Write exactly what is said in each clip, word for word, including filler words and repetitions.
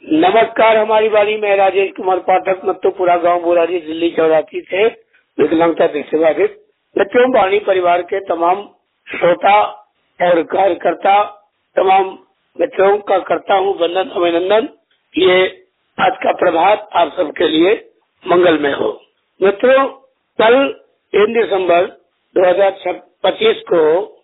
नमस्कार। हमारी बारी में राजेश कुमार पाठक, मत्तोपुरा गांव बोराजी, दिल्ली चौरासी से विकलांगता दृष्टि बाधित बच्चों वाणी परिवार के तमाम श्रोता और कार्यकर्ता, तमाम बच्चों का करता हूँ वंदन अभिनंदन। ये आज का प्रभात आप सबके लिए मंगलमय हो। मित्रों, कल तीन दिसंबर दो हजार पच्चीस को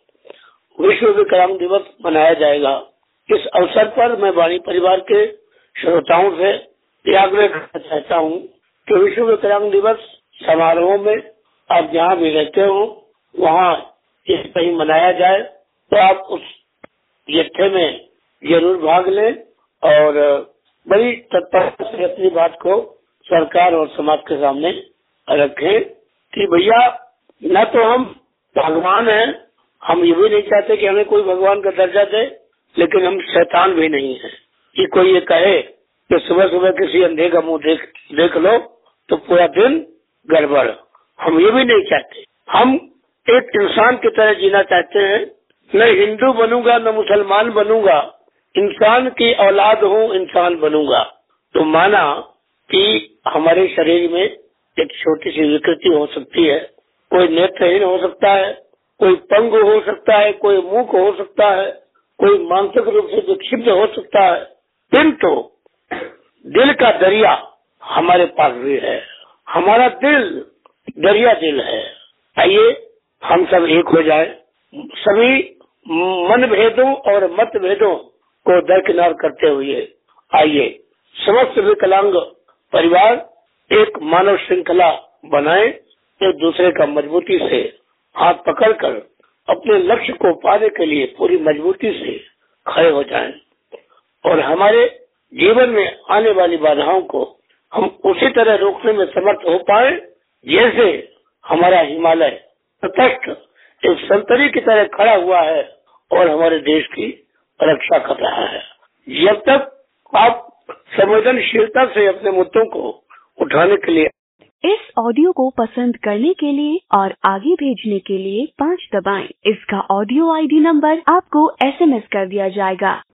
विश्व विकलांग दिवस मनाया जाएगा। इस अवसर पर मैं वाणी परिवार के श्रोताओं से यह आग्रह करना चाहता हूँ कि विश्व विकलांग दिवस समारोह में आप जहाँ भी रहते हो वहाँ इस कहीं मनाया जाए तो आप उस जत्थे में जरूर भाग लें और बड़ी तत्परता से अपनी बात को सरकार और समाज के सामने रखें कि भैया न तो हम भगवान हैं, हम ये भी नहीं चाहते कि हमें कोई भगवान का दर्जा दे, लेकिन हम शैतान भी नहीं है कि कोई ये कहे कि सुबह सुबह किसी अंधे का मुंह देख देख लो तो पूरा दिन गड़बड़। हम ये भी नहीं चाहते। हम एक इंसान की तरह जीना चाहते हैं। न हिंदू बनूंगा न मुसलमान बनूंगा, इंसान की औलाद हूँ, इंसान बनूंगा। तो माना कि हमारे शरीर में एक छोटी सी विकृति हो सकती है, कोई नेत्रहीन हो सकता है, कोई पंगु हो सकता है, कोई मूक हो सकता है, कोई मानसिक रूप से विक्षिप्त हो सकता है, किंतु दिल का दरिया हमारे पास भी है। हमारा दिल दरिया दिल है। आइए हम सब एक हो जाए, सभी मन भेदों और मत भेदों को दरकिनार करते हुए आइए समस्त विकलांग परिवार एक मानव श्रृंखला बनाए, एक दूसरे का मजबूती से हाथ पकड़कर अपने लक्ष्य को पाने के लिए पूरी मजबूती से खड़े हो जाएं और हमारे जीवन में आने वाली बाधाओं को हम उसी तरह रोकने में समर्थ हो पाए जैसे हमारा हिमालय तटस्थ एक संतरी की तरह खड़ा हुआ है और हमारे देश की रक्षा कर रहा है। जब तक आप संवेदनशीलता से अपने मुद्दों को उठाने के लिए इस ऑडियो को पसंद करने के लिए और आगे भेजने के लिए पाँच दबाएं। इसका ऑडियो आईडी नंबर आपको एसएमएस कर दिया जाएगा।